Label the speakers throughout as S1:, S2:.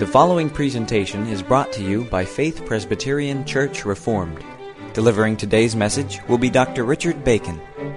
S1: The following presentation is brought to you by Faith Presbyterian Church Reformed. Delivering today's message will be Dr. Richard Bacon.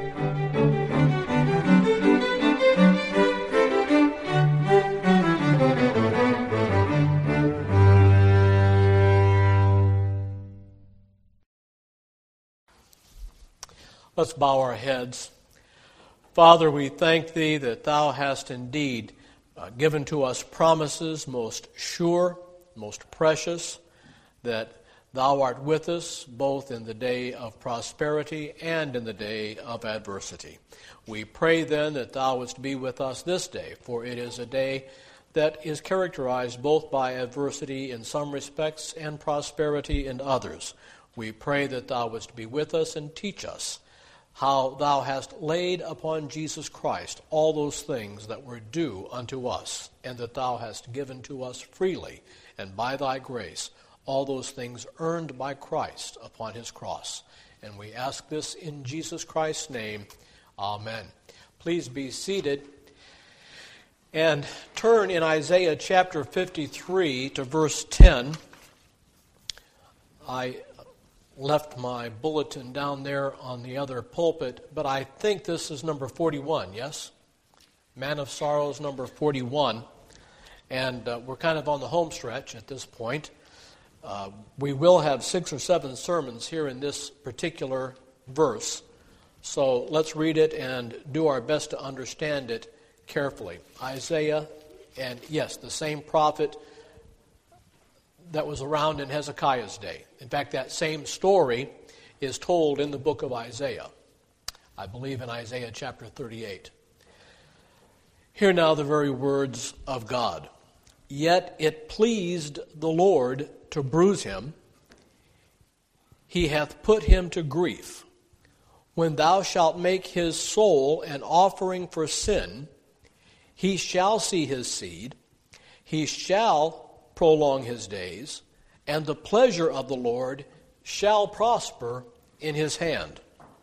S2: Let's bow our heads. Father, we thank Thee that Thou hast indeed given to us promises most sure, most precious, that Thou art with us both in the day of prosperity and in the day of adversity. We pray then that Thou wouldst be with us this day, for it is a day that is characterized both by adversity in some respects and prosperity in others. We pray that Thou wouldst be with us and teach us how Thou hast laid upon Jesus Christ all those things that were due unto us, and that Thou hast given to us freely, and by Thy grace, all those things earned by Christ upon His cross. And we ask this in Jesus Christ's name. Amen. Please be seated and turn in Isaiah chapter 53 to verse 10. I left my bulletin down there on the other pulpit, but I think this is number 41, yes? Man of Sorrows, number 41. And we're kind of on the home stretch at this point. We will have 6 or 7 sermons here in this particular verse. So let's read it and do our best to understand it carefully. Isaiah, and yes, the same prophet that was around in Hezekiah's day. In fact, that same story is told in the book of Isaiah. I believe in Isaiah chapter 38. Hear now the very words of God. Yet it pleased the Lord to bruise him. He hath put him to grief. When thou shalt make his soul an offering for sin, he shall see his seed. He shall prolong his days, and the pleasure of the Lord shall prosper in his hand.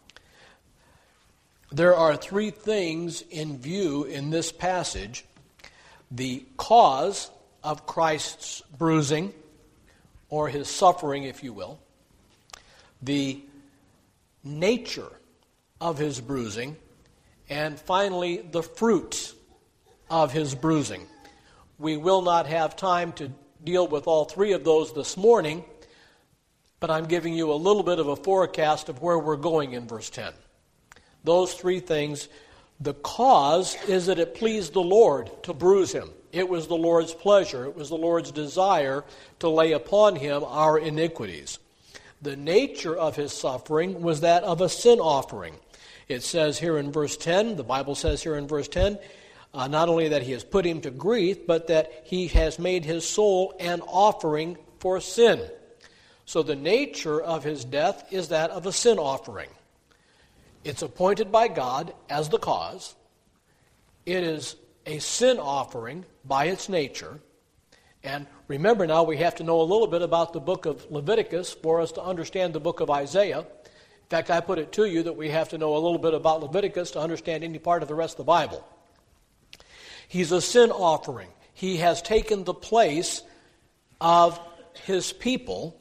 S2: There are 3 things in view in this passage: the cause of Christ's bruising, or his suffering, if you will, the nature of his bruising, and finally the fruit of his bruising. We will not have time to deal with all 3 of those this morning, but I'm giving you a little bit of a forecast of where we're going in verse 10. Those 3 things. The cause is that it pleased the Lord to bruise him. It was the Lord's pleasure. It was the Lord's desire to lay upon him our iniquities. The nature of his suffering was that of a sin offering. It says here in verse 10, the Bible says here in verse 10, not only that he has put him to grief, but that he has made his soul an offering for sin. So the nature of his death is that of a sin offering. It's appointed by God as the cause. It is a sin offering by its nature. And remember now, we have to know a little bit about the book of Leviticus for us to understand the book of Isaiah. In fact, I put it to you that we have to know a little bit about Leviticus to understand any part of the rest of the Bible. He's a sin offering. He has taken the place of his people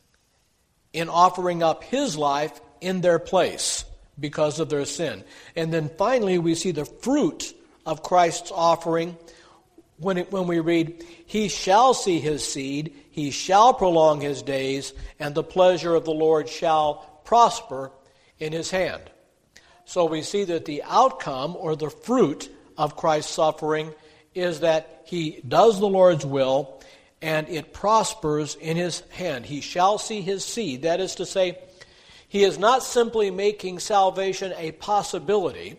S2: in offering up his life in their place because of their sin. And then finally we see the fruit of Christ's offering when we read, he shall see his seed, he shall prolong his days, and the pleasure of the Lord shall prosper in his hand. So we see that the outcome or the fruit of Christ's suffering is that he does the Lord's will and it prospers in his hand. He shall see his seed. That is to say, he is not simply making salvation a possibility.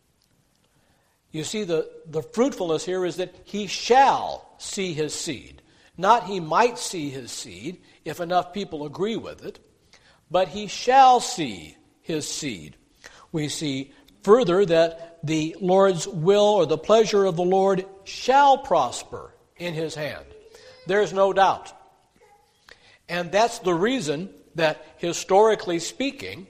S2: You see, the fruitfulness here is that he shall see his seed. Not he might see his seed if enough people agree with it, but he shall see his seed. We see further that the Lord's will or the pleasure of the Lord shall prosper in his hand. There's no doubt. And that's the reason that, historically speaking,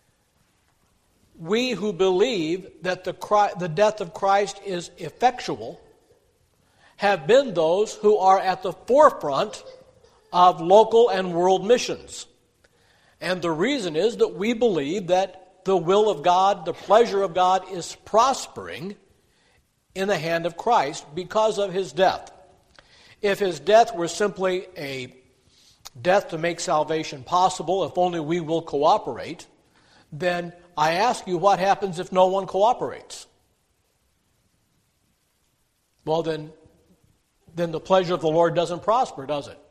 S2: we who believe that the death of Christ is effectual have been those who are at the forefront of local and world missions. And the reason is that we believe that the will of God, the pleasure of God, is prospering in the hand of Christ because of his death. If his death were simply a death to make salvation possible, if only we will cooperate, then I ask you, what happens if no one cooperates? Well, then the pleasure of the Lord doesn't prosper, does it?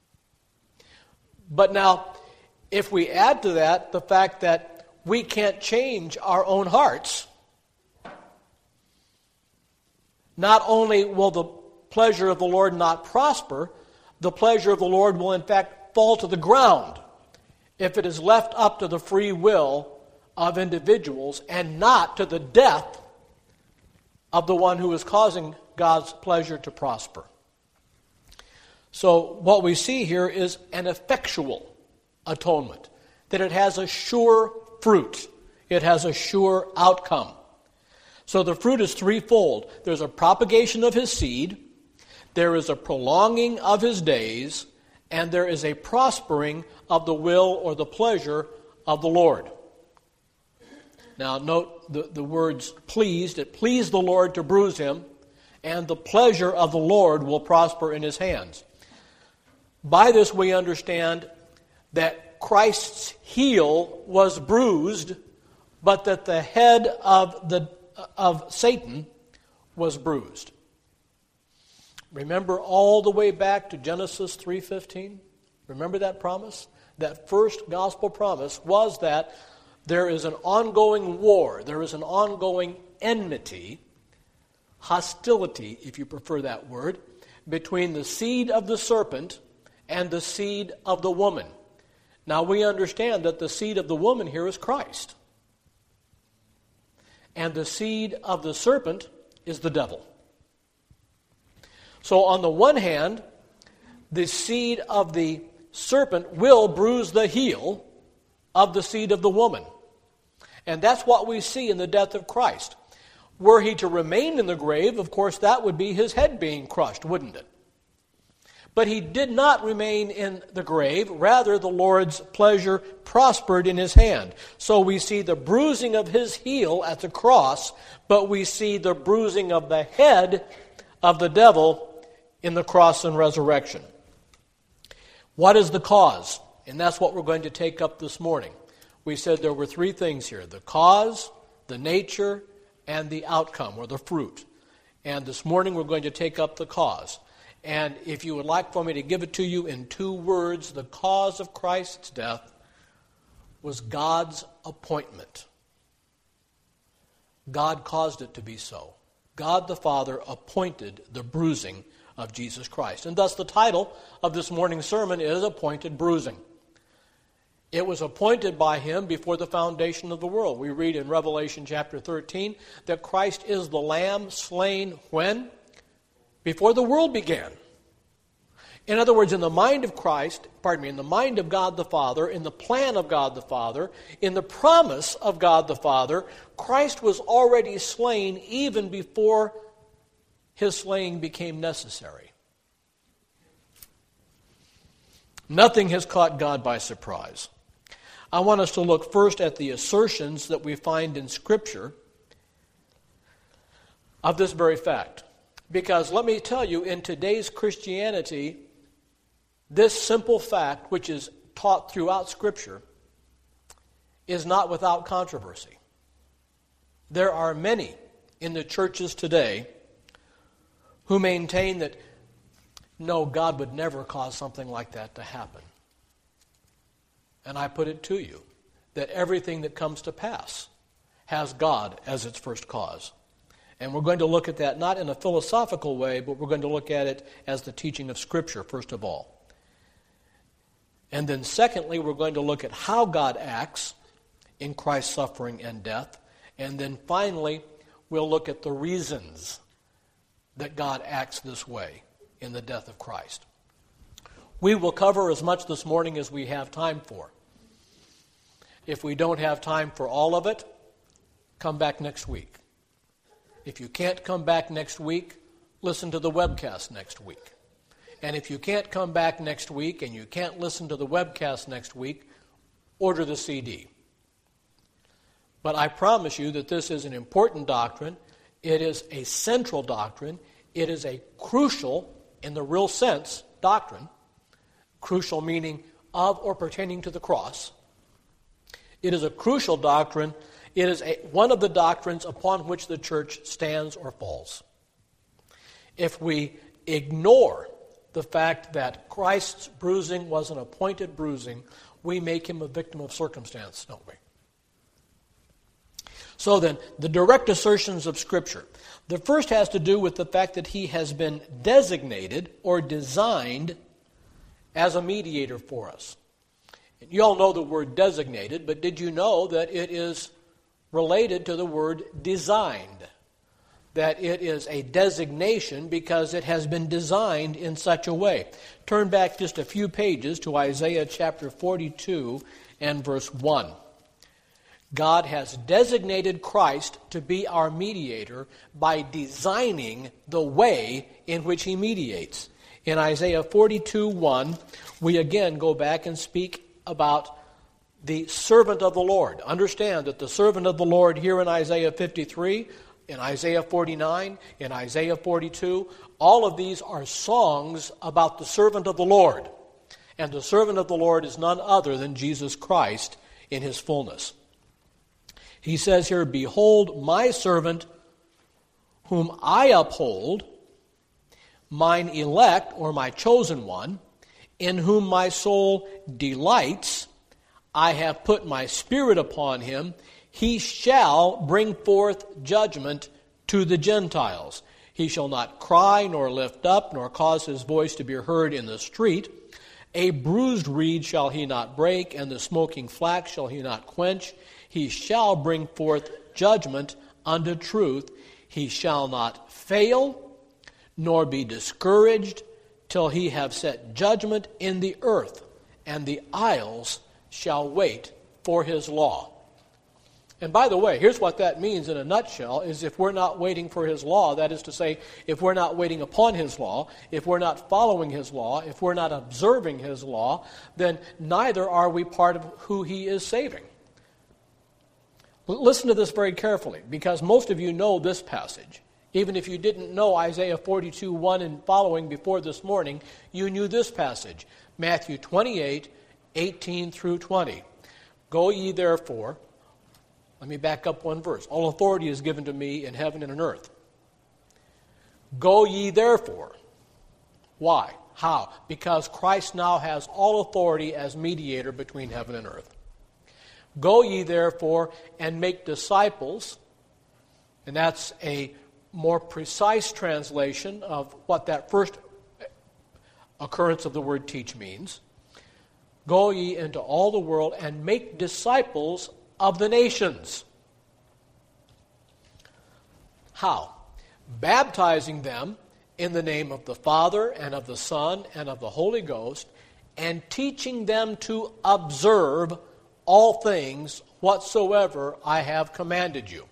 S2: But now, if we add to that the fact that we can't change our own hearts, not only will the pleasure of the Lord not prosper, the pleasure of the Lord will in fact fall to the ground if it is left up to the free will of individuals and not to the death of the one who is causing God's pleasure to prosper. So what we see here is an effectual atonement, that it has a sure fruit. It has a sure outcome. So the fruit is threefold. There's a propagation of his seed, there is a prolonging of his days, and there is a prospering of the will or the pleasure of the Lord. Now note the words pleased. It pleased the Lord to bruise him, and the pleasure of the Lord will prosper in his hands. By this we understand that Christ's heel was bruised, but that the head of Satan was bruised. Remember all the way back to Genesis 3:15? Remember that promise? That first gospel promise was that there is an ongoing war, there is an ongoing enmity, hostility, if you prefer that word, between the seed of the serpent and the seed of the woman. Now we understand that the seed of the woman here is Christ. And the seed of the serpent is the devil. So on the one hand, the seed of the serpent will bruise the heel of the seed of the woman. And that's what we see in the death of Christ. Were he to remain in the grave, of course, that would be his head being crushed, wouldn't it? But he did not remain in the grave. Rather, the Lord's pleasure prospered in his hand. So we see the bruising of his heel at the cross, but we see the bruising of the head of the devil in the cross and resurrection. What is the cause? And that's what we're going to take up this morning. We said there were three things here: the cause, the nature, and the outcome, or the fruit. And this morning we're going to take up the cause. And if you would like for me to give it to you in two words, the cause of Christ's death was God's appointment. God caused it to be so. God the Father appointed the bruising of Jesus Christ. And thus the title of this morning's sermon is Appointed Bruising. It was appointed by him before the foundation of the world. We read in Revelation chapter 13 that Christ is the Lamb slain when? Before the world began. In other words, in the mind of Christ, in the mind of God the Father, in the plan of God the Father, in the promise of God the Father, Christ was already slain even before his slaying became necessary. Nothing has caught God by surprise. I want us to look first at the assertions that we find in Scripture of this very fact. Because let me tell you, in today's Christianity, this simple fact, which is taught throughout Scripture, is not without controversy. There are many in the churches today who maintain that, no, God would never cause something like that to happen. And I put it to you, that everything that comes to pass has God as its first cause. And we're going to look at that not in a philosophical way, but we're going to look at it as the teaching of Scripture, first of all. And then secondly, we're going to look at how God acts in Christ's suffering and death. And then finally, we'll look at the reasons that God acts this way in the death of Christ. We will cover as much this morning as we have time for. If we don't have time for all of it, come back next week. If you can't come back next week, listen to the webcast next week. And if you can't come back next week and you can't listen to the webcast next week, order the CD. But I promise you that this is an important doctrine. It is a central doctrine. It is a crucial, in the real sense, doctrine. Crucial meaning of or pertaining to the cross. It is a crucial doctrine. It is one of the doctrines upon which the church stands or falls. If we ignore the fact that Christ's bruising was an appointed bruising, we make him a victim of circumstance, don't we? So then, the direct assertions of Scripture. The first has to do with the fact that he has been designated or designed as a mediator for us. And you all know the word designated, but did you know that it is related to the word designed? That it is a designation because it has been designed in such a way. Turn back just a few pages to Isaiah chapter 42 and verse 1. God has designated Christ to be our mediator by designing the way in which he mediates. In Isaiah 42:1, we again go back and speak about the servant of the Lord. Understand that the servant of the Lord here in Isaiah 53, in Isaiah 49, in Isaiah 42, all of these are songs about the servant of the Lord. And the servant of the Lord is none other than Jesus Christ in his fullness. He says here, "Behold, my servant, whom I uphold, mine elect, or my chosen one, in whom my soul delights. I have put my spirit upon him. He shall bring forth judgment to the Gentiles. He shall not cry, nor lift up, nor cause his voice to be heard in the street. A bruised reed shall he not break, and the smoking flax shall he not quench. He shall bring forth judgment unto truth. He shall not fail, nor be discouraged, till he have set judgment in the earth, and the isles shall wait for his law." And by the way, here's what that means in a nutshell, is if we're not waiting for his law, that is to say, if we're not waiting upon his law, if we're not following his law, if we're not observing his law, then neither are we part of who he is saving. Listen to this very carefully, because most of you know this passage. Even if you didn't know Isaiah 42:1 and following before this morning, you knew this passage. Matthew 28:18 through 20. "Go ye therefore," let me back up one verse. "All authority is given to me in heaven and on earth. Go ye therefore." Why? How? Because Christ now has all authority as mediator between heaven and earth. "Go ye therefore and make disciples," and that's a more precise translation of what that first occurrence of the word teach means. "Go ye into all the world and make disciples of the nations." How? Baptizing them in the name of the Father and of the Son and of the Holy Ghost, and teaching them to observe all things whatsoever I have commanded you.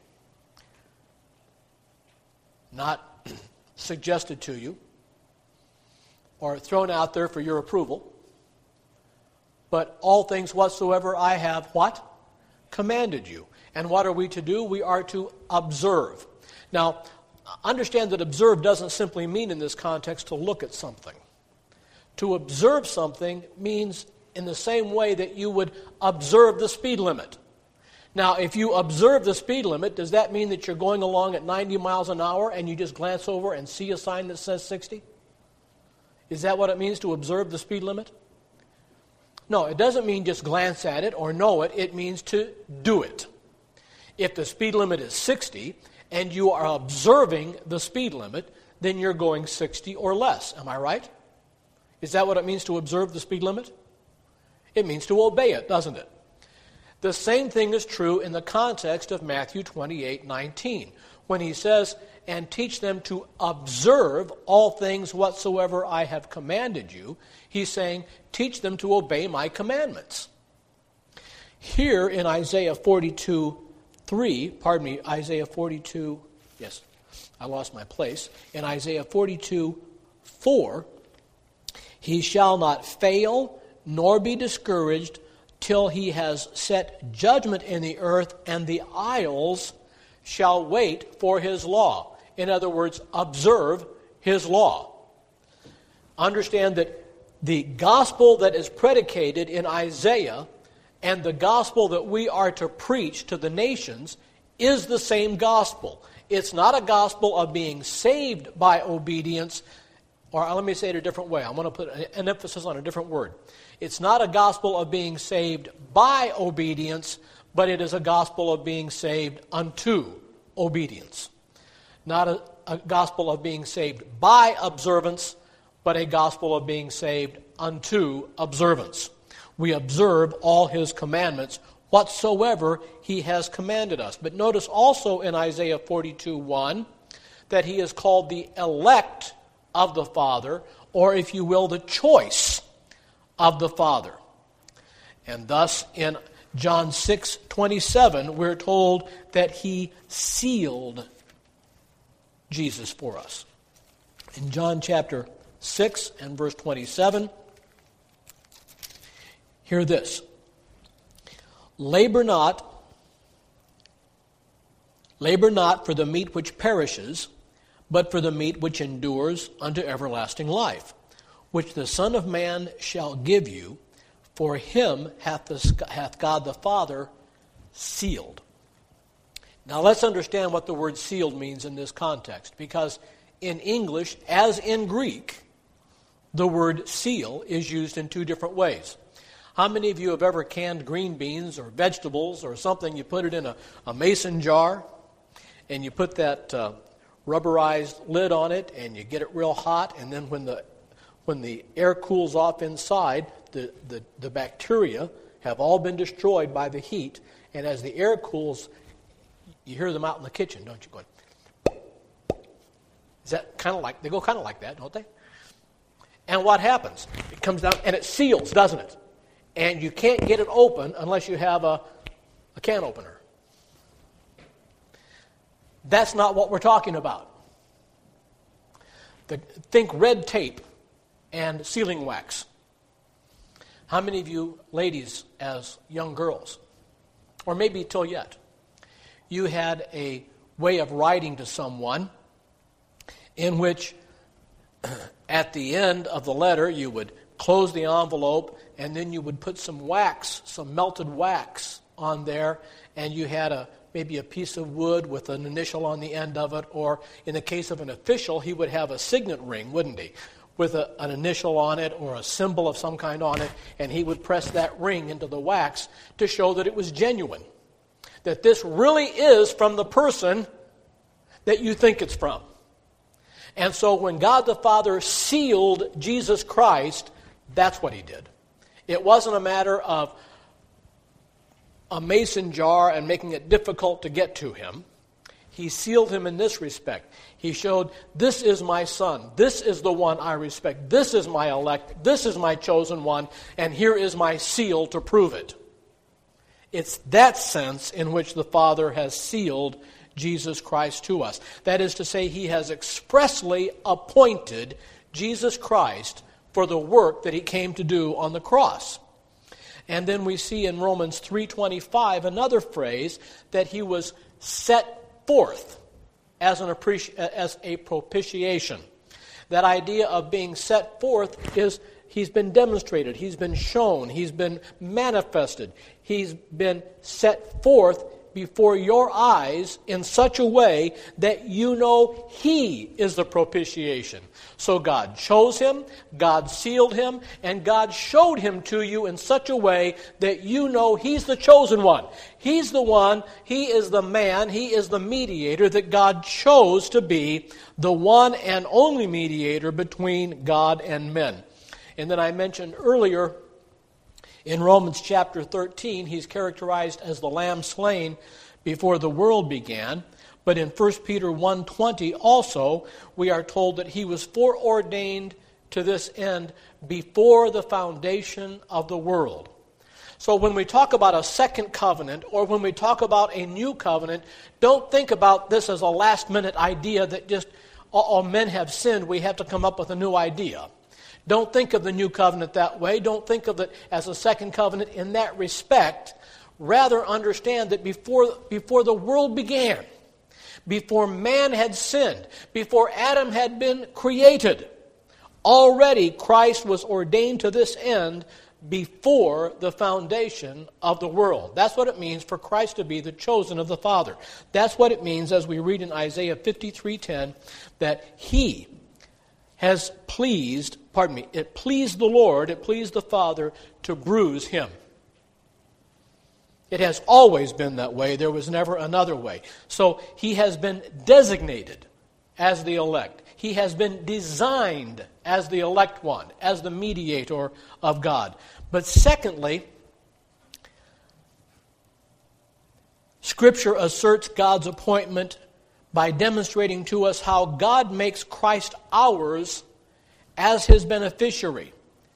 S2: Not suggested to you or thrown out there for your approval, but all things whatsoever I have what? Commanded you. And what are we to do? We are to observe. Now, understand that observe doesn't simply mean in this context to look at something. To observe something means in the same way that you would observe the speed limit. Now, if you observe the speed limit, does that mean that you're going along at 90 miles an hour and you just glance over and see a sign that says 60? Is that what it means to observe the speed limit? No, it doesn't mean just glance at it or know it. It means to do it. If the speed limit is 60 and you are observing the speed limit, then you're going 60 or less. Am I right? Is that what it means to observe the speed limit? It means to obey it, doesn't it? The same thing is true in the context of Matthew 28:19, when he says, "And teach them to observe all things whatsoever I have commanded you." He's saying, teach them to obey my commandments. Here in Isaiah 42, I lost my place. In Isaiah 42:4, he shall not fail nor be discouraged till he has set judgment in the earth, and the isles shall wait for his law. In other words, observe his law. Understand that the gospel that is predicated in Isaiah and the gospel that we are to preach to the nations is the same gospel. It's not a gospel of being saved by obedience, or let me say it a different way. I'm going to put an emphasis on a different word. It's not a gospel of being saved by obedience, but it is a gospel of being saved unto obedience. Not a gospel of being saved by observance, but a gospel of being saved unto observance. We observe all his commandments, whatsoever he has commanded us. But notice also in Isaiah 42:1 that he is called the elect of the Father, or if you will, the choice of the Father. And thus in John 6:27, we're told that he sealed Jesus for us. In John chapter 6 and verse 27, hear this. Labor not for the meat which perishes, but for the meat which endures unto everlasting life, which the Son of Man shall give you, for him hath God the Father sealed. Now let's understand what the word sealed means in this context, because in English, as in Greek, the word seal is used in two different ways. How many of you have ever canned green beans or vegetables or something? You put it in a mason jar, and you put that rubberized lid on it, and you get it real hot, and then when the air cools off inside, the bacteria have all been destroyed by the heat, and as the air cools, you hear them out in the kitchen, don't you? Going, is that kind of like, they go kind of like that, don't they? And what happens? It comes down and it seals, doesn't it? And you can't get it open unless you have a can opener. That's not what we're talking about. Think red tape and sealing wax. How many of you ladies, as young girls, or maybe till yet, you had a way of writing to someone in which at the end of the letter you would close the envelope, and then you would put some wax, some melted wax on there, and you had maybe a piece of wood with an initial on the end of it, or in the case of an official, he would have a signet ring, wouldn't he, with an initial on it or a symbol of some kind on it, and he would press that ring into the wax to show that it was genuine, that this really is from the person that you think it's from. And so when God the Father sealed Jesus Christ, that's what he did. It wasn't a matter of a mason jar and making it difficult to get to him. He sealed him in this respect. He showed, this is my son. This is the one I respect. This is my elect. This is my chosen one. And here is my seal to prove it. It's that sense in which the Father has sealed Jesus Christ to us. That is to say, he has expressly appointed Jesus Christ for the work that he came to do on the cross. And then we see in Romans 3:25 another phrase, that he was set forth as a propitiation. That idea of being set forth is he's been demonstrated, he's been shown, he's been manifested, he's been set forth before your eyes in such a way that you know he is the propitiation. So God chose him, God sealed him, and God showed him to you in such a way that you know he's the chosen one. He's the one, he is the man, he is the mediator that God chose to be the one and only mediator between God and men. And then I mentioned earlier, in Romans chapter 13, he's characterized as the lamb slain before the world began. But in 1 Peter 1:20 also, we are told that he was foreordained to this end before the foundation of the world. So when we talk about a second covenant, or when we talk about a new covenant, don't think about this as a last-minute idea that just, all men have sinned, we have to come up with a new idea. Don't think of the new covenant that way. Don't think of it as a second covenant in that respect. Rather, understand that before the world began, before man had sinned, before Adam had been created, already Christ was ordained to this end before the foundation of the world. That's what it means for Christ to be the chosen of the Father. That's what it means, as we read in Isaiah 53:10, that He has it pleased the Lord, it pleased the Father to bruise Him. It has always been that way. There was never another way. So He has been designated as the elect. He has been designed as the elect one, as the mediator of God. But secondly, Scripture asserts God's appointment by demonstrating to us how God makes Christ ours as His beneficiary.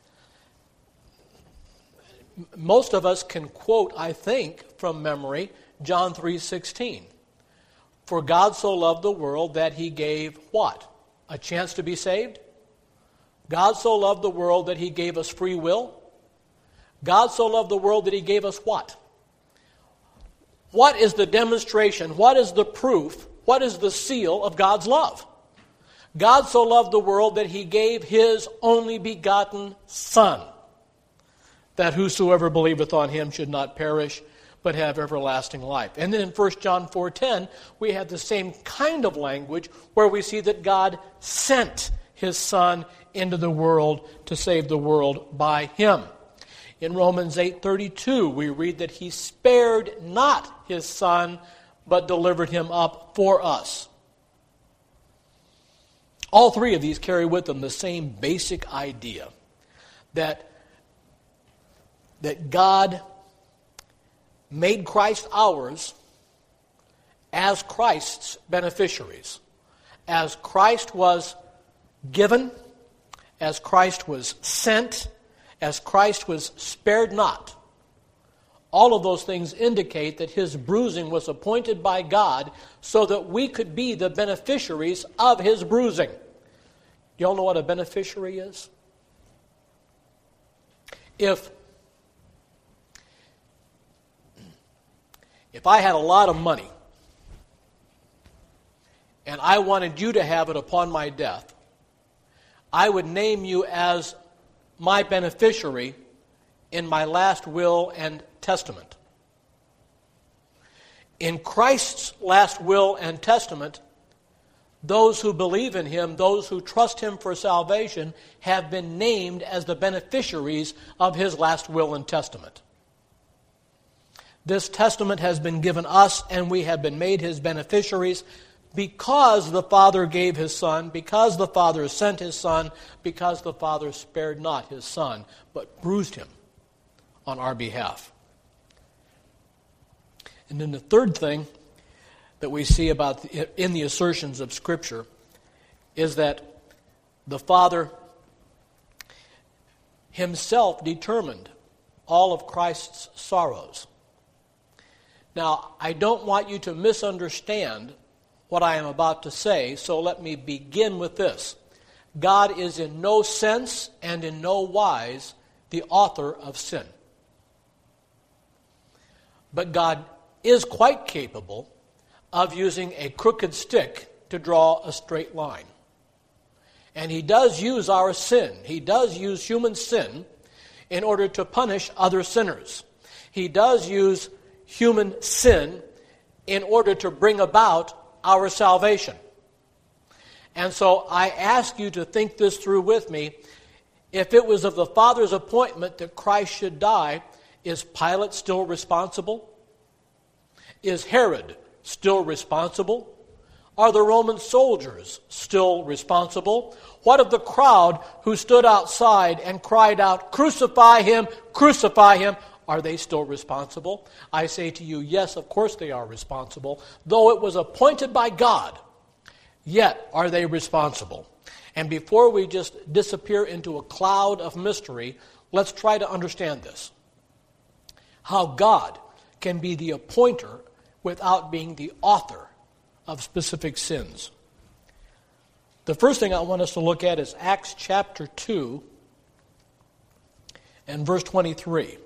S2: Most of us can quote, I think, from memory, John 3:16. For God so loved the world that He gave what? A chance to be saved? God so loved the world that He gave us free will? God so loved the world that He gave us what? What is the demonstration? What is the proof? What is the seal of God's love? God so loved the world that He gave His only begotten Son, that whosoever believeth on Him should not perish, but have everlasting life. And then in 1 John 4:10, we have the same kind of language where we see that God sent His Son into the world to save the world by Him. In Romans 8:32, we read that He spared not His Son, but delivered Him up for us. All three of these carry with them the same basic idea, that God made Christ ours as Christ's beneficiaries. As Christ was given, as Christ was sent, as Christ was spared not. All of those things indicate that His bruising was appointed by God so that we could be the beneficiaries of His bruising. Do you all know what a beneficiary is? If I had a lot of money and I wanted you to have it upon my death, I would name you as my beneficiary in my last will and testament. In Christ's last will and testament, those who believe in Him, those who trust Him for salvation, have been named as the beneficiaries of His last will and testament. This testament has been given us, and we have been made His beneficiaries because the Father gave His Son, because the Father sent His Son, because the Father spared not His Son, but bruised Him on our behalf. And then the third thing that we see about in the assertions of Scripture is that the Father Himself determined all of Christ's sorrows. Now, I don't want you to misunderstand what I am about to say, so let me begin with this. God is in no sense and in no wise the author of sin. But God is quite capable of using a crooked stick to draw a straight line. And He does use our sin. He does use human sin in order to punish other sinners. He does use human sin in order to bring about our salvation. And so I ask you to think this through with me. If it was of the Father's appointment that Christ should die, is Pilate still responsible? Is Herod still responsible? Are the Roman soldiers still responsible? What of the crowd who stood outside and cried out, "Crucify Him, crucify Him"? Are they still responsible? I say to you, yes, of course they are responsible. Though it was appointed by God, yet are they responsible. And before we just disappear into a cloud of mystery, let's try to understand this. how God can be the appointer without being the author of specific sins. The first thing I want us to look at is Acts chapter 2 and verse 23.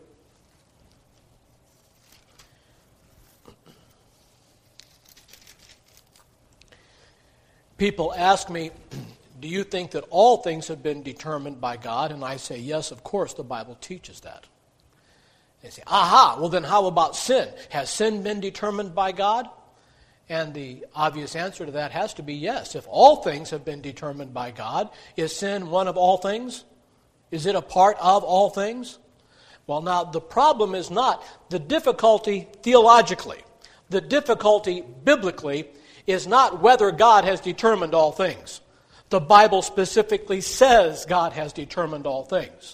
S2: People ask me, do you think that all things have been determined by God? And I say, yes, of course, the Bible teaches that. They say, aha, well then how about sin? Has sin been determined by God? And the obvious answer to that has to be yes. If all things have been determined by God, is sin one of all things? Is it a part of all things? Well, now, the problem is not the difficulty theologically. The difficulty biblically is not whether God has determined all things. The Bible specifically says God has determined all things.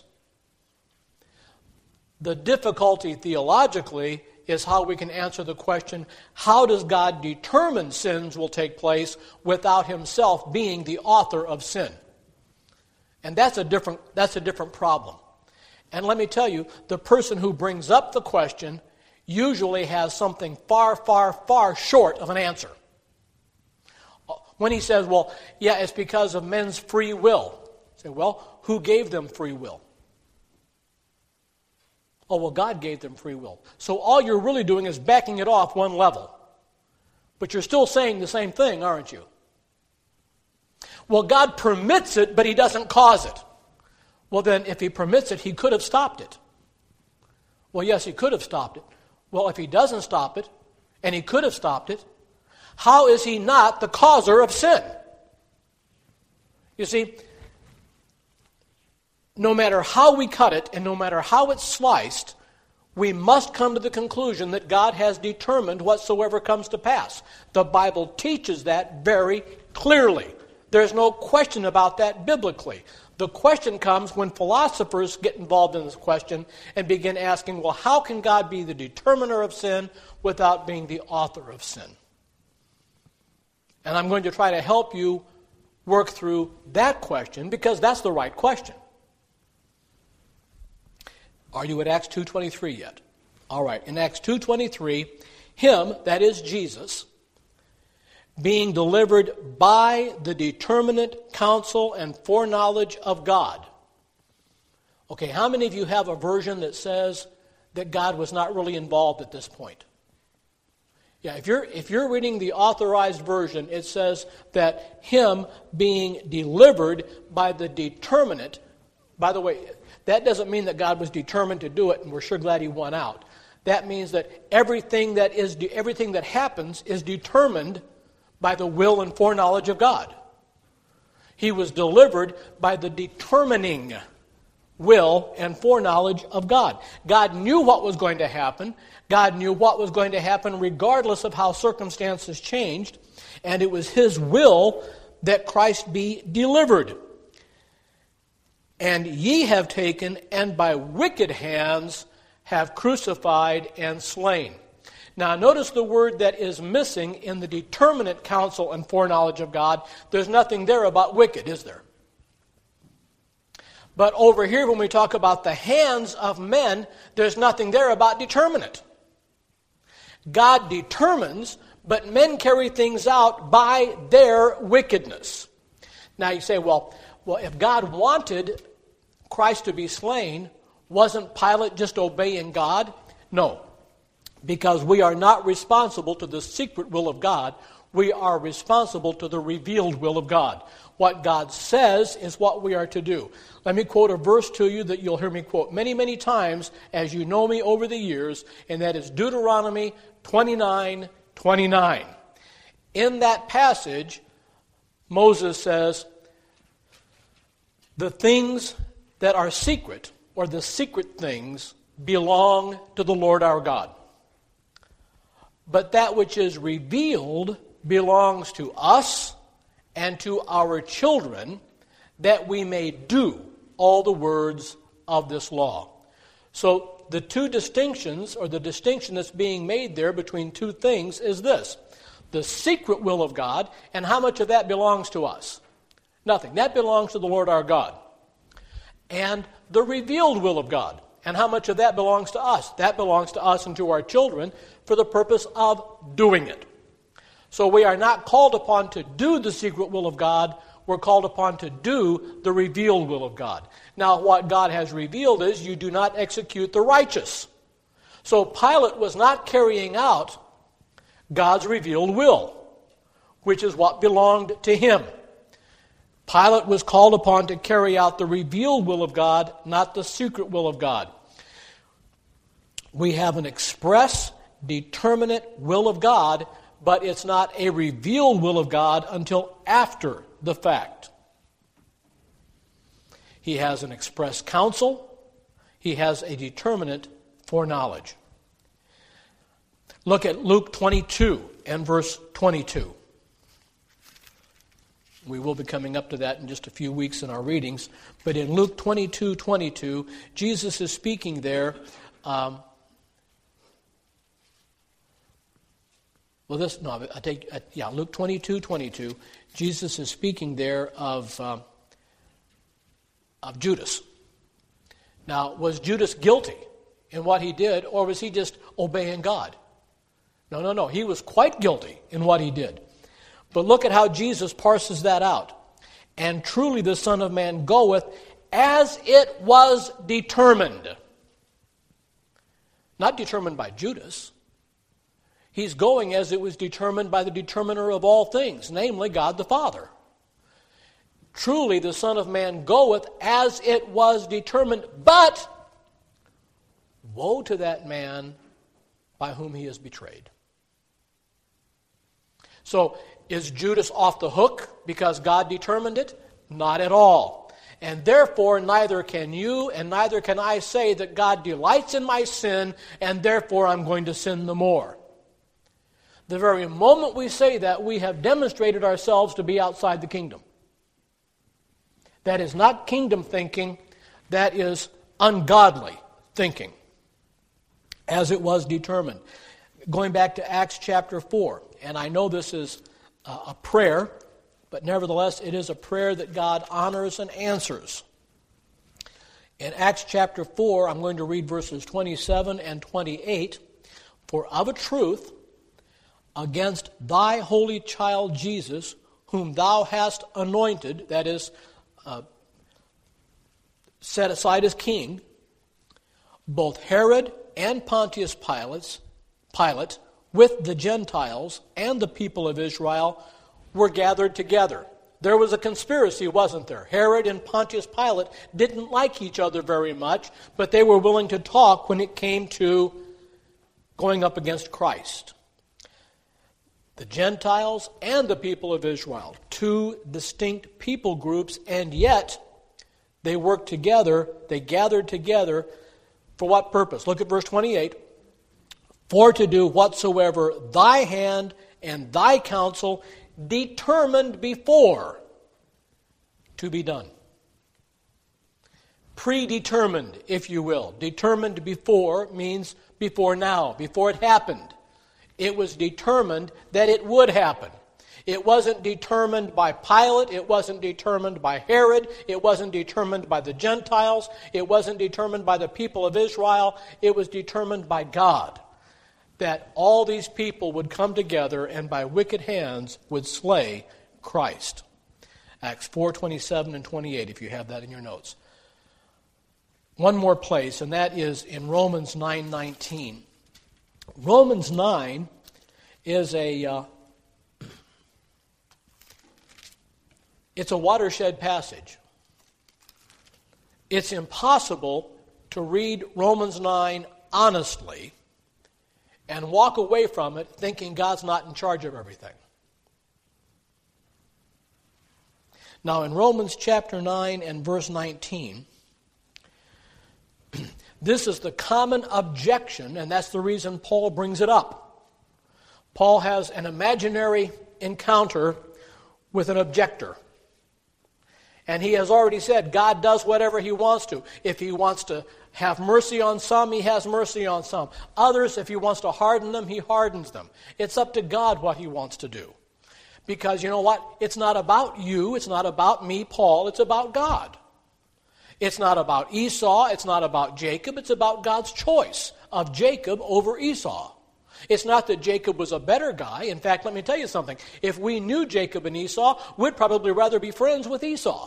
S2: The difficulty theologically is how we can answer the question, how does God determine sins will take place without himself being the author of sin? And that's a different problem. And let me tell you, the person who brings up the question usually has something far, far, far short of an answer. When he says, well, yeah, it's because of men's free will. Say, well, who gave them free will? Oh, well, God gave them free will. So all you're really doing is backing it off one level. But you're still saying the same thing, aren't you? Well, God permits it, but he doesn't cause it. Well, then, if he permits it, he could have stopped it. Well, yes, he could have stopped it. Well, if he doesn't stop it, and he could have stopped it, how is he not the causer of sin? You see, no matter how we cut it and no matter how it's sliced, we must come to the conclusion that God has determined whatsoever comes to pass. The Bible teaches that very clearly. There's no question about that biblically. The question comes when philosophers get involved in this question and begin asking, well, how can God be the determiner of sin without being the author of sin? And I'm going to try to help you work through that question because that's the right question. Are you at Acts 2:23 yet? All right, in Acts 2:23, him, that is Jesus, being delivered by the determinate counsel and foreknowledge of God. Okay, how many of you have a version that says that God was not really involved at this point? Yeah, if you're reading the authorized version, it says that him being delivered by the determinate. By the way, that doesn't mean that God was determined to do it, and we're sure glad he won out. That means that everything that happens is determined by the will and foreknowledge of God. He was delivered by the determining will and foreknowledge of God. God knew what was going to happen. God knew what was going to happen regardless of how circumstances changed, and it was his will that Christ be delivered. And ye have taken, and by wicked hands have crucified and slain. Now notice the word that is missing in the determinate counsel and foreknowledge of God. There's nothing there about wicked, is there? But over here when we talk about the hands of men, there's nothing there about determinate. God determines, but men carry things out by their wickedness. Now you say, well, if God wanted Christ to be slain, wasn't Pilate just obeying God? No, because we are not responsible to the secret will of God. We are responsible to the revealed will of God. What God says is what we are to do. Let me quote a verse to you that you'll hear me quote many, many times as you know me over the years, and that is Deuteronomy 29:29. In that passage, Moses says, the things that are secret, or the secret things, belong to the Lord our God. But that which is revealed belongs to us and to our children, that we may do all the words of this law. So the two distinctions, or the distinction that's being made there between two things is this. The secret will of God, and how much of that belongs to us? Nothing. That belongs to the Lord our God. And the revealed will of God. And how much of that belongs to us? That belongs to us and to our children for the purpose of doing it. So we are not called upon to do the secret will of God. We're called upon to do the revealed will of God. Now, what God has revealed is you do not execute the righteous. So Pilate was not carrying out God's revealed will, which is what belonged to him. Pilate was called upon to carry out the revealed will of God, not the secret will of God. We have an express, determinate will of God, but it's not a revealed will of God until after the fact. He has an express counsel. He has a determinate foreknowledge. Look at Luke 22 and verse 22. We will be coming up to that in just a few weeks in our readings. But in Luke 22:22, Jesus is speaking there. Luke 22:22. Jesus is speaking there of Judas. Now, was Judas guilty in what he did, or was he just obeying God? No. He was quite guilty in what he did. But look at how Jesus parses that out. And truly the Son of Man goeth as it was determined. Not determined by Judas. He's going as it was determined by the determiner of all things, namely God the Father. Truly the Son of Man goeth as it was determined, but woe to that man by whom he is betrayed. So, is Judas off the hook because God determined it? Not at all. And therefore, neither can you and neither can I say that God delights in my sin and therefore I'm going to sin the more. The very moment we say that, we have demonstrated ourselves to be outside the kingdom. That is not kingdom thinking, that is ungodly thinking, as it was determined. Going back to Acts chapter 4, and I know this is a prayer, but nevertheless it is a prayer that God honors and answers. In Acts chapter 4, I'm going to read verses 27 and 28. For of a truth, against thy holy child Jesus, whom thou hast anointed, that is, set aside as king, both Herod and Pontius Pilate, with the Gentiles and the people of Israel, were gathered together. There was a conspiracy, wasn't there? Herod and Pontius Pilate didn't like each other very much, but they were willing to talk when it came to going up against Christ. The Gentiles and the people of Israel, two distinct people groups, and yet they worked together, they gathered together for what purpose? Look at verse 28. For to do whatsoever thy hand and thy counsel determined before to be done. Predetermined, if you will. Determined before means before now, before it happened. It was determined that it would happen. It wasn't determined by Pilate. It wasn't determined by Herod. It wasn't determined by the Gentiles. It wasn't determined by the people of Israel. It was determined by God that all these people would come together and by wicked hands would slay Christ. Acts 4:27 and 28, if you have that in your notes. One more place, and that is in Romans 9:19. Romans 9 is it's a watershed passage. It's impossible to read Romans 9 honestly and walk away from it thinking God's not in charge of everything. Now in Romans chapter 9 and verse 19, this is the common objection, and that's the reason Paul brings it up. Paul has an imaginary encounter with an objector. And he has already said God does whatever he wants to. If he wants to have mercy on some, he has mercy on some. Others, if he wants to harden them, he hardens them. It's up to God what he wants to do. Because you know what? It's not about you. It's not about me, Paul. It's about God. It's not about Esau. It's not about Jacob. It's about God's choice of Jacob over Esau. It's not that Jacob was a better guy. In fact, let me tell you something. If we knew Jacob and Esau, we'd probably rather be friends with Esau.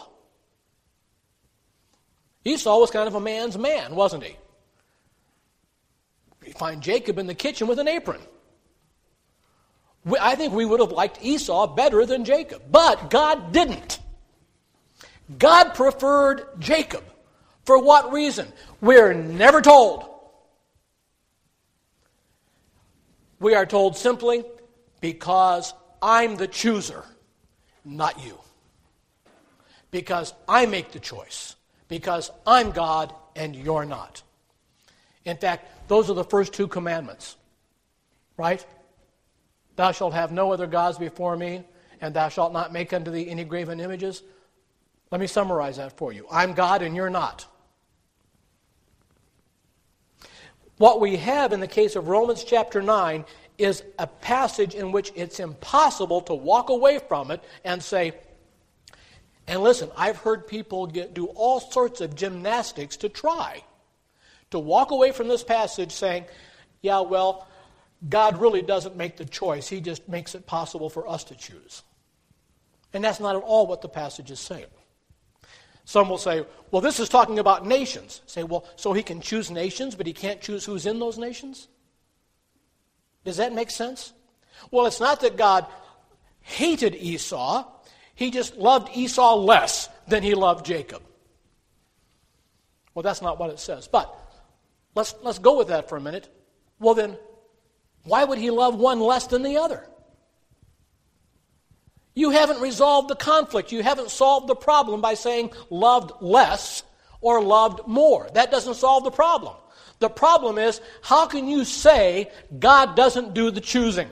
S2: Esau was kind of a man's man, wasn't he? You find Jacob in the kitchen with an apron. I think we would have liked Esau better than Jacob. But God didn't. God preferred Jacob. For what reason? We're never told. We are told simply, because I'm the chooser, not you. Because I make the choice. Because I'm God and you're not. In fact, those are the first two commandments. Right? Thou shalt have no other gods before me, and thou shalt not make unto thee any graven images. Let me summarize that for you. I'm God and you're not. What we have in the case of Romans chapter 9 is a passage in which it's impossible to walk away from it and say, and listen, I've heard people do all sorts of gymnastics to try to walk away from this passage saying, yeah, well, God really doesn't make the choice. He just makes it possible for us to choose. And that's not at all what the passage is saying. Some will say, well, this is talking about nations. Say, well, so he can choose nations, but he can't choose who's in those nations? Does that make sense? Well, it's not that God hated Esau. He just loved Esau less than he loved Jacob. Well, that's not what it says. But let's go with that for a minute. Well, then, why would he love one less than the other? You haven't resolved the conflict. You haven't solved the problem by saying loved less or loved more. That doesn't solve the problem. The problem is, how can you say God doesn't do the choosing?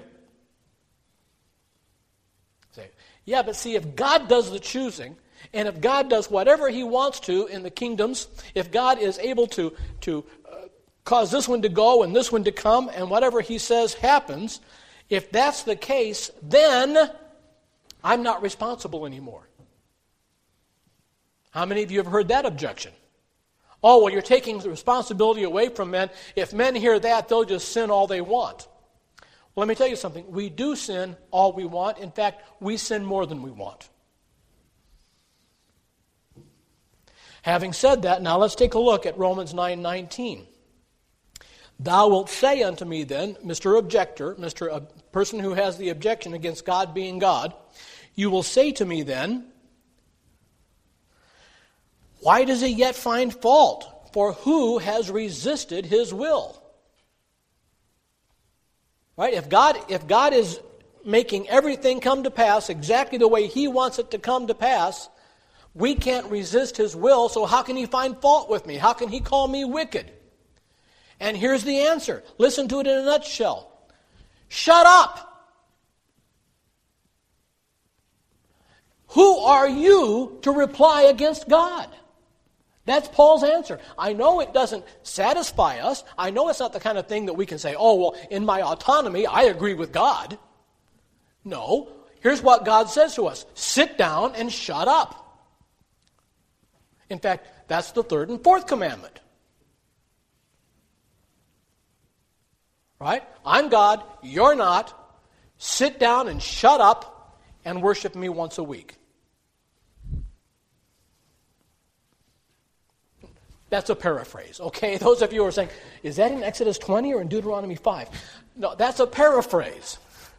S2: Say, yeah, but see, if God does the choosing, and if God does whatever he wants to in the kingdoms, if God is able to cause this one to go and this one to come, and whatever he says happens, if that's the case, then I'm not responsible anymore. How many of you have heard that objection? Oh, well, you're taking the responsibility away from men. If men hear that, they'll just sin all they want. Well, let me tell you something. We do sin all we want. In fact, we sin more than we want. Having said that, now let's take a look at Romans 9:19. Thou wilt say unto me then, Mr. Objector, Mr. Person who has the objection against God being God, you will say to me then, why does he yet find fault? For who has resisted his will? Right? If God is making everything come to pass exactly the way he wants it to come to pass, we can't resist his will, so how can he find fault with me? How can he call me wicked? And here's the answer. Listen to it in a nutshell. Shut up! Who are you to reply against God? That's Paul's answer. I know it doesn't satisfy us. I know it's not the kind of thing that we can say, oh, well, in my autonomy, I agree with God. No. Here's what God says to us. Sit down and shut up. In fact, that's the third and fourth commandment. Right? I'm God, you're not. Sit down and shut up and worship me once a week. That's a paraphrase, okay? Those of you who are saying, is that in Exodus 20 or in Deuteronomy 5? No, that's a paraphrase.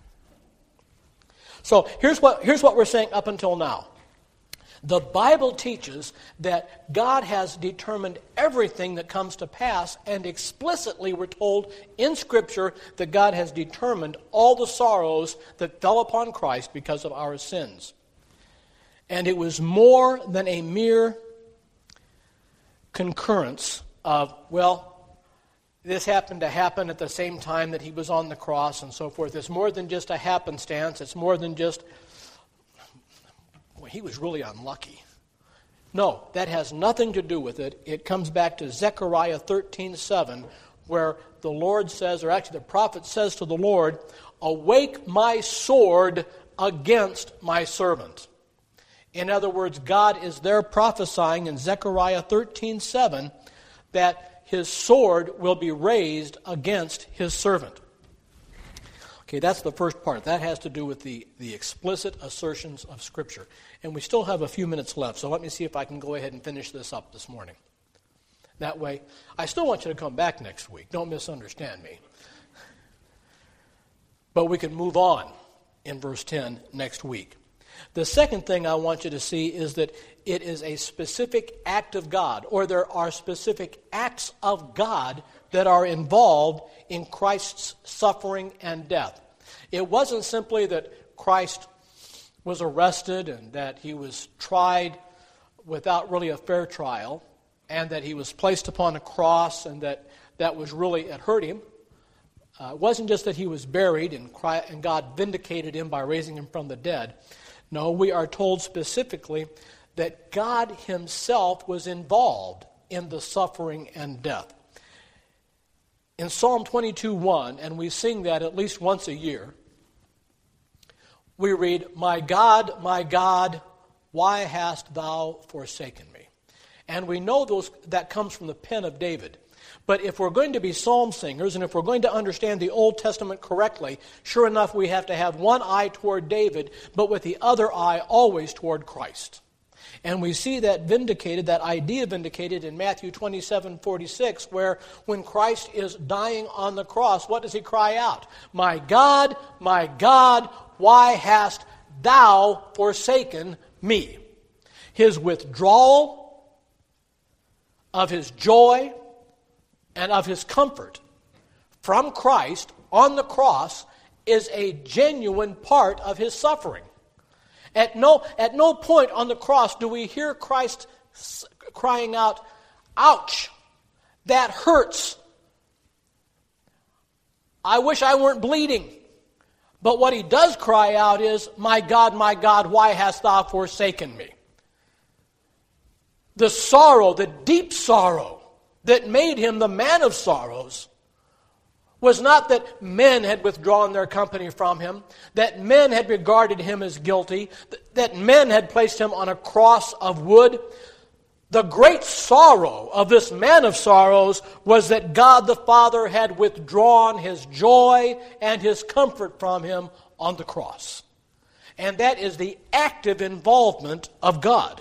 S2: So here's what we're saying up until now. The Bible teaches that God has determined everything that comes to pass, and explicitly we're told in Scripture that God has determined all the sorrows that fell upon Christ because of our sins. And it was more than a mere concurrence of, well, this happened to happen at the same time that he was on the cross and so forth. It's more than just a happenstance. It's more than just, well, he was really unlucky. No, that has nothing to do with it. It comes back to Zechariah 13:7, where the Lord says, or actually the prophet says to the Lord, awake my sword against my servant. In other words, God is there prophesying in Zechariah 13:7 that his sword will be raised against his servant. Okay, that's the first part. That has to do with the explicit assertions of Scripture. And we still have a few minutes left, so let me see if I can go ahead and finish this up this morning. That way, I still want you to come back next week. Don't misunderstand me. But we can move on in verse 10 next week. The second thing I want you to see is that it is a specific act of God, or there are specific acts of God that are involved in Christ's suffering and death. It wasn't simply that Christ was arrested and that he was tried without really a fair trial and that he was placed upon a cross and that was really, it hurt him. It wasn't just that he was buried and God vindicated him by raising him from the dead. No, we are told specifically that God himself was involved in the suffering and death. In Psalm 22:1, and we sing that at least once a year, we read, my God, why hast thou forsaken me?" And we know that comes from the pen of David. But if we're going to be psalm singers, and if we're going to understand the Old Testament correctly, sure enough, we have to have one eye toward David, but with the other eye always toward Christ. And we see that idea vindicated in Matthew 27:46, where when Christ is dying on the cross, what does he cry out? My God, why hast thou forsaken me?" His withdrawal of his joy and of his comfort from Christ on the cross is a genuine part of his suffering. At no point on the cross do we hear Christ crying out, "Ouch, that hurts. I wish I weren't bleeding." But what he does cry out is, my God, why hast thou forsaken me?" The sorrow, the deep sorrow that made him the man of sorrows was not that men had withdrawn their company from him, that men had regarded him as guilty, that men had placed him on a cross of wood. The great sorrow of this man of sorrows was that God the Father had withdrawn his joy and his comfort from him on the cross. And that is the active involvement of God.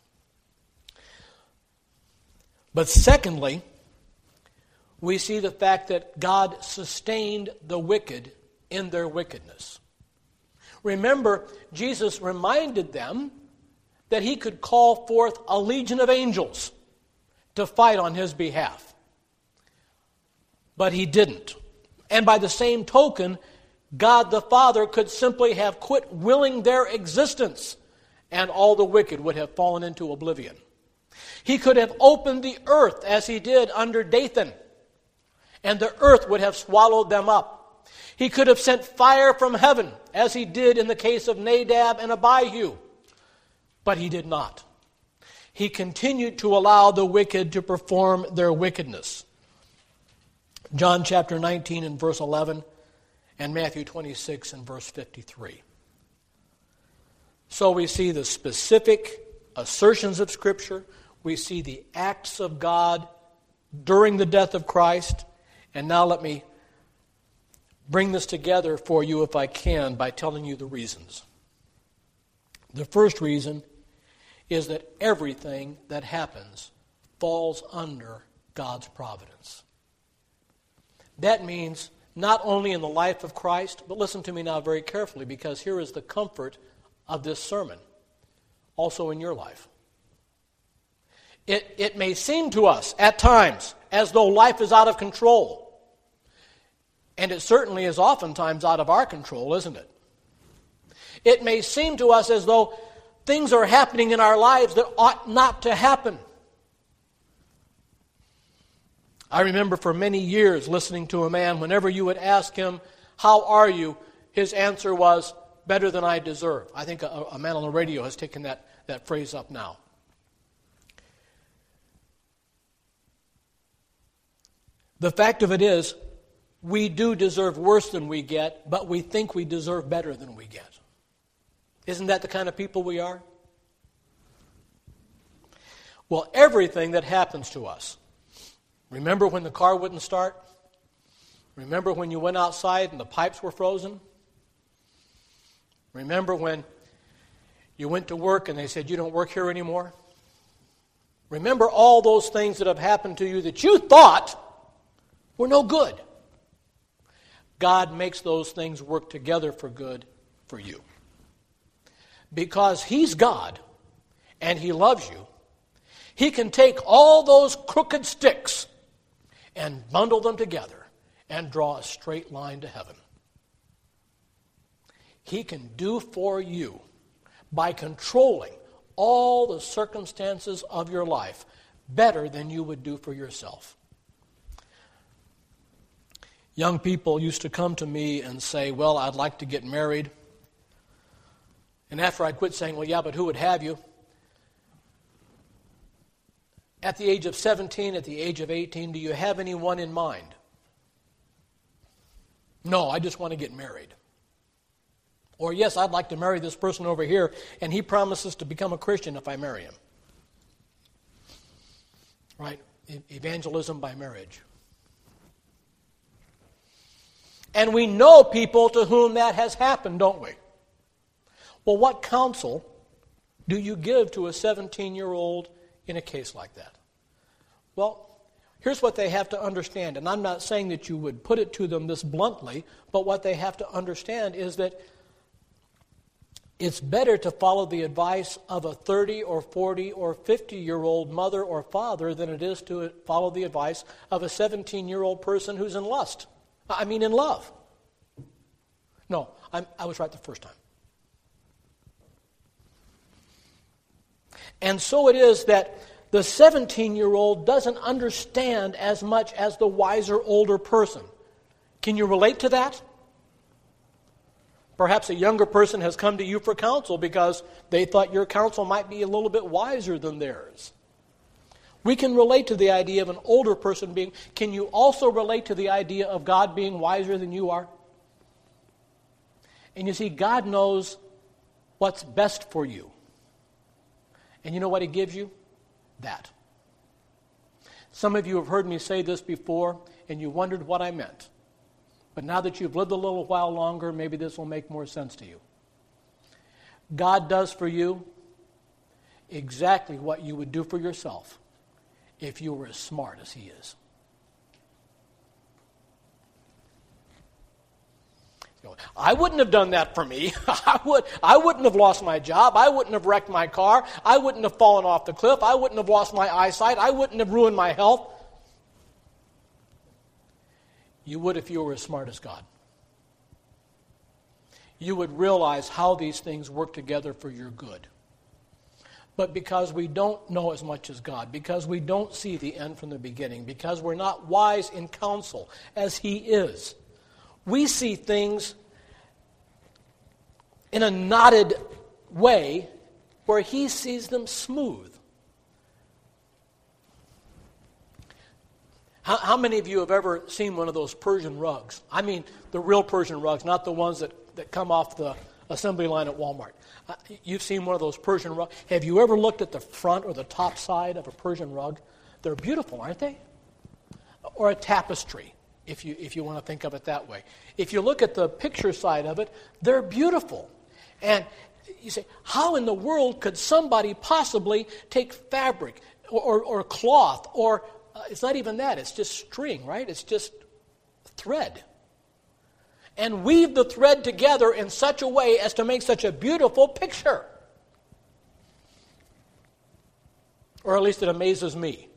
S2: But secondly, we see the fact that God sustained the wicked in their wickedness. Remember, Jesus reminded them that he could call forth a legion of angels to fight on his behalf. But he didn't. And by the same token, God the Father could simply have quit willing their existence, and all the wicked would have fallen into oblivion. He could have opened the earth as he did under Dathan, and the earth would have swallowed them up. He could have sent fire from heaven, as he did in the case of Nadab and Abihu. But he did not. He continued to allow the wicked to perform their wickedness. John chapter 19 and verse 11, and Matthew 26 and verse 53. So we see the specific assertions of Scripture. We see the acts of God during the death of Christ. And now let me bring this together for you, if I can, by telling you the reasons. The first reason is that everything that happens falls under God's providence. That means not only in the life of Christ, but listen to me now very carefully, because here is the comfort of this sermon, also in your life. It may seem to us at times as though life is out of control. And it certainly is oftentimes out of our control, isn't it? It may seem to us as though things are happening in our lives that ought not to happen. I remember for many years listening to a man, whenever you would ask him, "How are you?" his answer was, "Better than I deserve." I think a man on the radio has taken that phrase up now. The fact of it is, we do deserve worse than we get, but we think we deserve better than we get. Isn't that the kind of people we are? Well, everything that happens to us. Remember when the car wouldn't start? Remember when you went outside and the pipes were frozen? Remember when you went to work and they said you don't work here anymore? Remember all those things that have happened to you that you thought were no good. God makes those things work together for good for you. Because He's God and He loves you, He can take all those crooked sticks and bundle them together and draw a straight line to heaven. He can do for you, by controlling all the circumstances of your life, better than you would do for yourself. Young people used to come to me and say, well, I'd like to get married. And after I quit saying, well, yeah, but who would have you? At the age of 17, at the age of 18, do you have anyone in mind? No, I just want to get married. Or, yes, I'd like to marry this person over here, and he promises to become a Christian if I marry him. Right? Evangelism by marriage. And we know people to whom that has happened, don't we? Well, what counsel do you give to a 17-year-old in a case like that? Well, here's what they have to understand, and I'm not saying that you would put it to them this bluntly, but what they have to understand is that it's better to follow the advice of a 30 or 40 or 50-year-old mother or father than it is to follow the advice of a 17-year-old person who's in lust. In love. No, I was right the first time. And so it is that the 17-year-old doesn't understand as much as the wiser older person. Can you relate to that? Perhaps a younger person has come to you for counsel because they thought your counsel might be a little bit wiser than theirs. We can relate to the idea of an older person being. Can you also relate to the idea of God being wiser than you are? And you see, God knows what's best for you. And you know what He gives you? That. Some of you have heard me say this before, and you wondered what I meant. But now that you've lived a little while longer, maybe this will make more sense to you. God does for you exactly what you would do for yourself if you were as smart as He is. I wouldn't have done that for me. I wouldn't have lost my job. I wouldn't have wrecked my car. I wouldn't have fallen off the cliff. I wouldn't have lost my eyesight. I wouldn't have ruined my health. You would if you were as smart as God. You would realize how these things work together for your good. But because we don't know as much as God, because we don't see the end from the beginning, because we're not wise in counsel as He is, we see things in a knotted way where He sees them smooth. How many of you have ever seen one of those Persian rugs? I mean the real Persian rugs, not the ones that come off the assembly line at Walmart. You've seen one of those Persian rugs. Have you ever looked at the front or the top side of a Persian rug? They're beautiful, aren't they? Or a tapestry, if you want to think of it that way. If you look at the picture side of it, they're beautiful. And you say, how in the world could somebody possibly take fabric or cloth or it's not even that, it's just string, right? It's just thread. And weave the thread together in such a way as to make such a beautiful picture. Or at least it amazes me.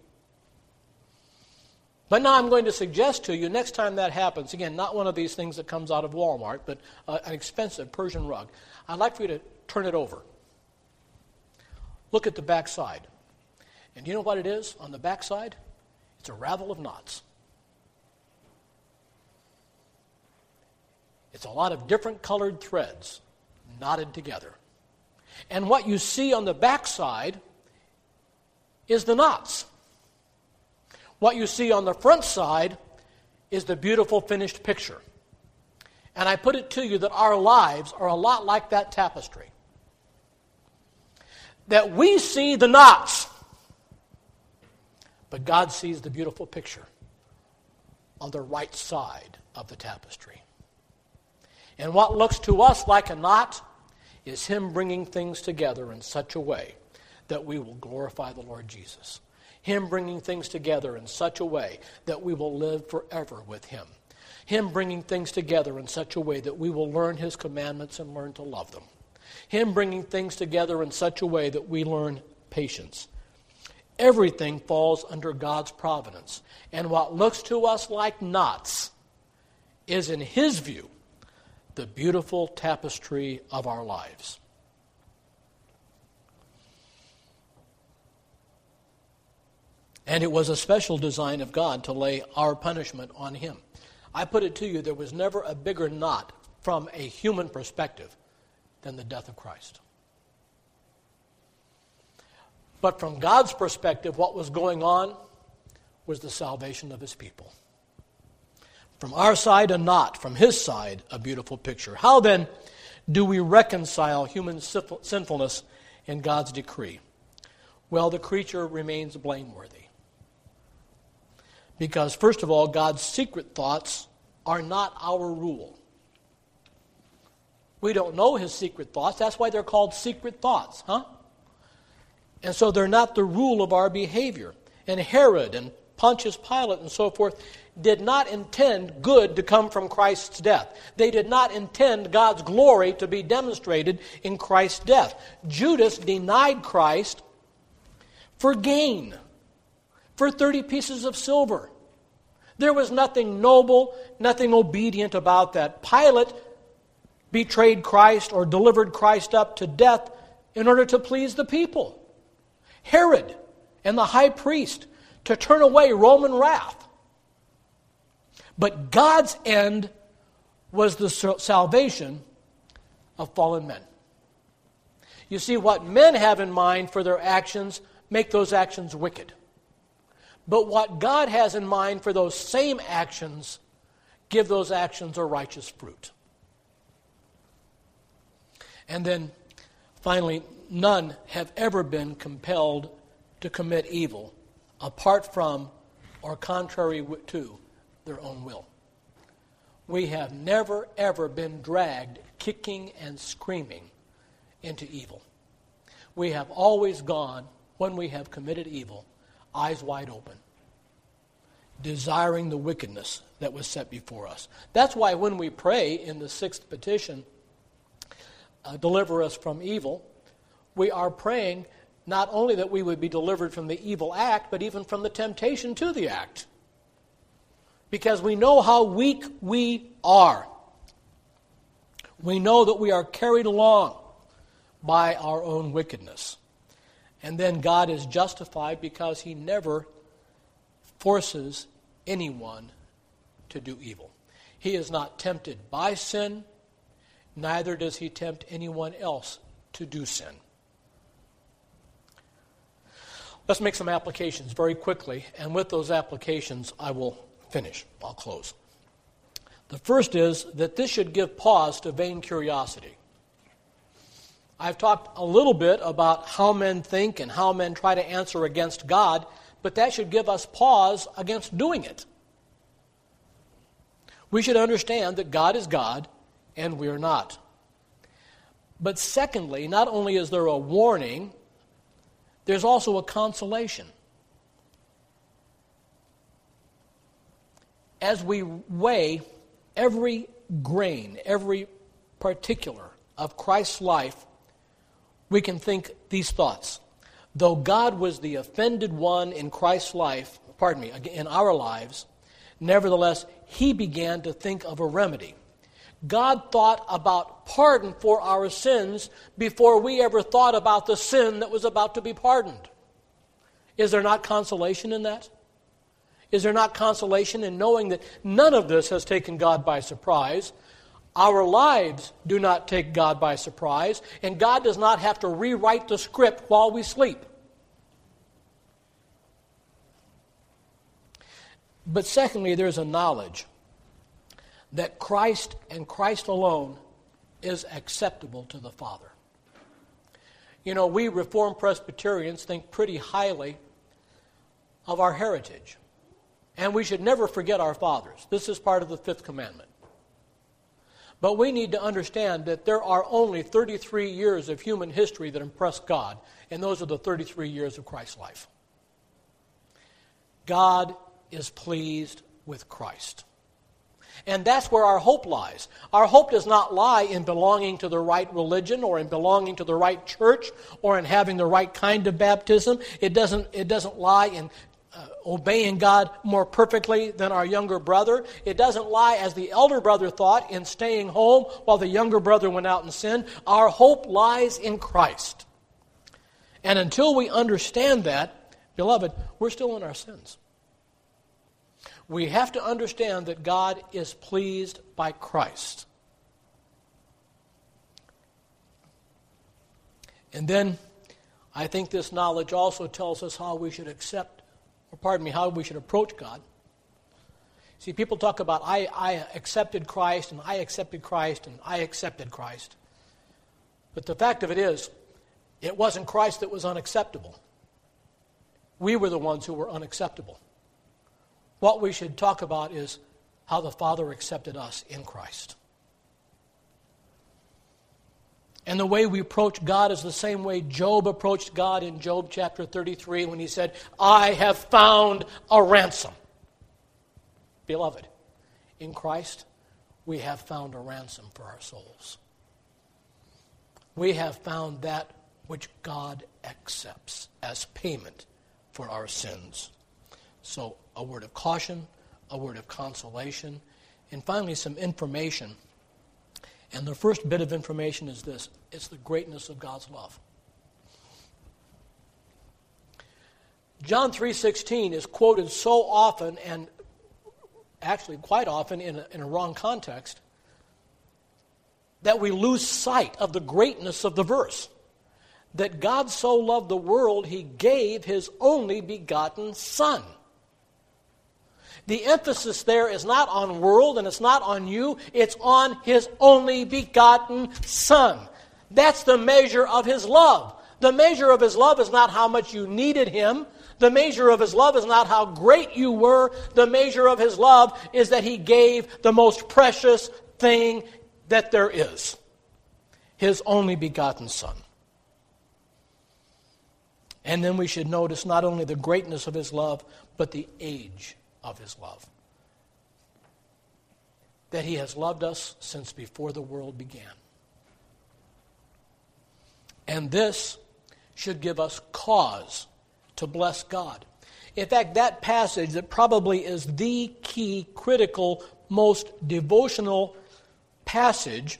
S2: But now I'm going to suggest to you, next time that happens, again, not one of these things that comes out of Walmart, but an expensive Persian rug, I'd like for you to turn it over. Look at the back side. And you know what it is on the back side? It's a ravel of knots. It's a lot of different colored threads knotted together. And what you see on the backside is the knots. What you see on the front side is the beautiful finished picture. And I put it to you that our lives are a lot like that tapestry. That we see the knots, But God sees the beautiful picture on the right side of the tapestry. And what looks to us like a knot is Him bringing things together in such a way that we will glorify the Lord Jesus. Him bringing things together in such a way that we will live forever with Him. Him bringing things together in such a way that we will learn His commandments and learn to love them. Him bringing things together in such a way that we learn patience. Everything falls under God's providence. And what looks to us like knots is, in His view, the beautiful tapestry of our lives. And it was a special design of God to lay our punishment on Him. I put it to you, there was never a bigger knot from a human perspective than the death of Christ. But from God's perspective, what was going on was the salvation of His people. From our side, a knot. From His side, a beautiful picture. How then do we reconcile human sinfulness and God's decree? Well, the creature remains blameworthy. Because, first of all, God's secret thoughts are not our rule. We don't know His secret thoughts. That's why they're called secret thoughts, huh? And so they're not the rule of our behavior. And Herod and Pontius Pilate and so forth did not intend good to come from Christ's death. They did not intend God's glory to be demonstrated in Christ's death. Judas denied Christ for gain, for 30 pieces of silver. There was nothing noble, nothing obedient about that. Pilate betrayed Christ or delivered Christ up to death in order to please the people. Herod and the high priest to turn away Roman wrath. But God's end was the salvation of fallen men. You see, what men have in mind for their actions make those actions wicked. But what God has in mind for those same actions give those actions a righteous fruit. And then, finally, none have ever been compelled to commit evil apart from or contrary to their own will. We have never, ever been dragged kicking and screaming into evil. We have always gone, when we have committed evil, eyes wide open, desiring the wickedness that was set before us. That's why when we pray in the 6th petition, deliver us from evil, we are praying not only that we would be delivered from the evil act, but even from the temptation to the act. Because we know how weak we are. We know that we are carried along by our own wickedness. And then God is justified because He never forces anyone to do evil. He is not tempted by sin, neither does He tempt anyone else to do sin. Let's make some applications very quickly, and with those applications I will finish. I'll close. The first is that this should give pause to vain curiosity. I've talked a little bit about how men think and how men try to answer against God, but that should give us pause against doing it. We should understand that God is God and we are not. But secondly, not only is there a warning, there's also a consolation. As we weigh every grain, every particular of Christ's life, we can think these thoughts. Though God was the offended one in Christ's life, in our lives, nevertheless, He began to think of a remedy. God thought about pardon for our sins before we ever thought about the sin that was about to be pardoned. Is there not consolation in that? Is there not consolation in knowing that none of this has taken God by surprise? Our lives do not take God by surprise, and God does not have to rewrite the script while we sleep. But secondly, there's a knowledge that Christ and Christ alone is acceptable to the Father. You know, we Reformed Presbyterians think pretty highly of our heritage. And we should never forget our fathers. This is part of the fifth commandment. But we need to understand that there are only 33 years of human history that impress God, and those are the 33 years of Christ's life. God is pleased with Christ. And that's where our hope lies. Our hope does not lie in belonging to the right religion or in belonging to the right church or in having the right kind of baptism. It doesn't lie in obeying God more perfectly than our younger brother. It doesn't lie, as the elder brother thought, in staying home while the younger brother went out and sinned. Our hope lies in Christ. And until we understand that, beloved, we're still in our sins. We have to understand that God is pleased by Christ. And then I think this knowledge also tells us how we should how we should approach God. See, people talk about, I accepted Christ, and I accepted Christ, and I accepted Christ. But the fact of it is, it wasn't Christ that was unacceptable. We were the ones who were unacceptable. What we should talk about is how the Father accepted us in Christ. And the way we approach God is the same way Job approached God in Job chapter 33 when he said, I have found a ransom. Beloved, in Christ, we have found a ransom for our souls. We have found that which God accepts as payment for our sins. So, a word of caution, a word of consolation, and finally some information. And the first bit of information is this: it's the greatness of God's love. John 3:16 is quoted so often, and actually quite often in a wrong context, that we lose sight of the greatness of the verse. That God so loved the world, He gave His only begotten Son. The emphasis there is not on world and it's not on you. It's on His only begotten Son. That's the measure of His love. The measure of His love is not how much you needed Him. The measure of His love is not how great you were. The measure of His love is that He gave the most precious thing that there is. His only begotten Son. And then we should notice not only the greatness of His love, but the age of His love. That He has loved us since before the world began. And this should give us cause to bless God. In fact, that passage that probably is the key, critical, most devotional passage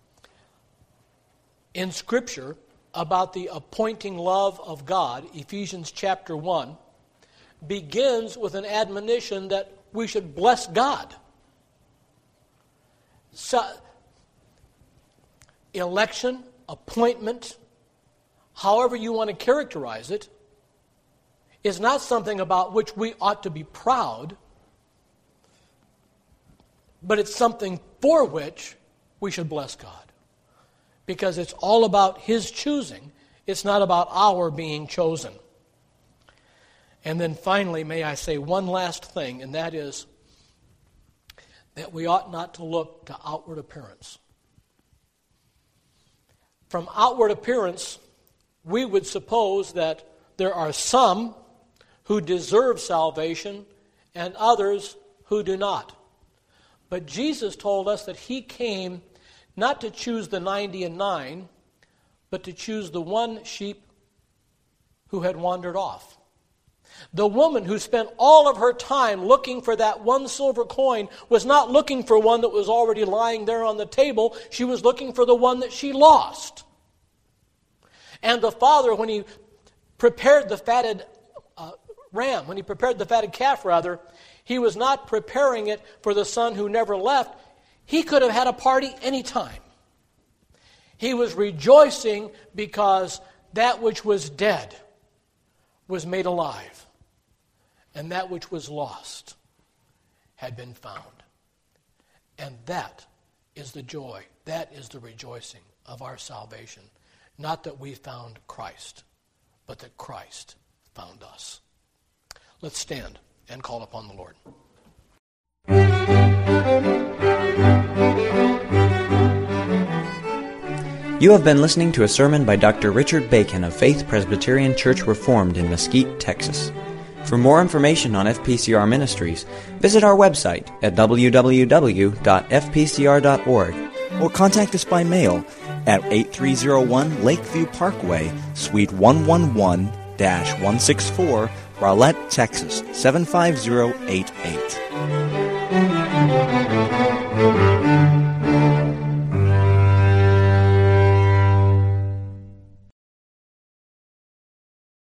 S2: in Scripture about the appointing love of God, Ephesians chapter 1, begins with an admonition that we should bless God. So, election, appointment, however you want to characterize it, is not something about which we ought to be proud, but it's something for which we should bless God. Because it's all about His choosing. It's not about our being chosen. And then finally, may I say one last thing, and that is that we ought not to look to outward appearance. From outward appearance, we would suppose that there are some who deserve salvation and others who do not. But Jesus told us that He came not to choose the 99, but to choose the one sheep who had wandered off. The woman who spent all of her time looking for that one silver coin was not looking for one that was already lying there on the table. She was looking for the one that she lost. And the father, when he prepared the fatted when he prepared the fatted calf, he was not preparing it for the son who never left. He could have had a party anytime. He was rejoicing because that which was dead was made alive, and that which was lost had been found. And that is the joy, that is the rejoicing of our salvation. Not that we found Christ, but that Christ found us. Let's stand and call upon the Lord.
S1: You have been listening to a sermon by Dr. Richard Bacon of Faith Presbyterian Church Reformed in Mesquite, Texas. For more information on FPCR Ministries, visit our website at www.fpcr.org
S3: or contact us by mail at 8301 Lakeview Parkway, Suite 111-164, Rowlett, Texas 75088.